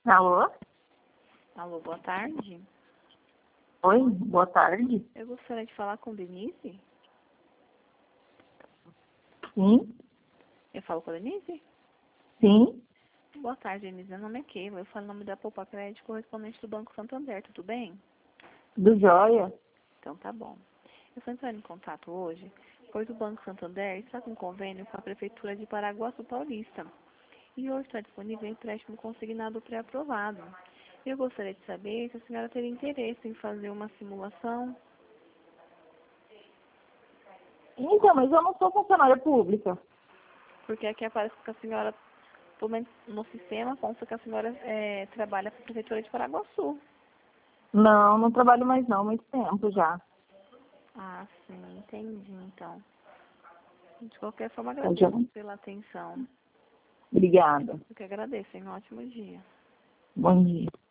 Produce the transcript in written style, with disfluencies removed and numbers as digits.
Alô? Alô, boa tarde. Oi, boa tarde. Eu gostaria de falar com Denise. Sim, Eu falo com a Denise? sim, Boa tarde, Denise. Meu nome é Keila. Eu falo em nome da Poupa Crédito, correspondente do Banco Santander. Tudo bem? do Joia. Então tá bom. Eu estou entrando em contato hoje, pois o Banco Santander está com convênio com a Prefeitura de Paraguaçu Paulista. E hoje está disponível empréstimo consignado pré-aprovado. Eu gostaria de saber se a senhora teria interesse em fazer uma simulação, Então, mas eu não sou funcionária pública. porque aqui aparece que a senhora, pelo menos no sistema, consta que a senhora trabalha para a Prefeitura de Paraguaçu. Não, não trabalho mais não, muito tempo já. Ah, sim, entendi, então. De qualquer forma, Eu já. agradeço pela atenção. Obrigada. Eu que agradeço, hein? Um ótimo dia. Bom dia.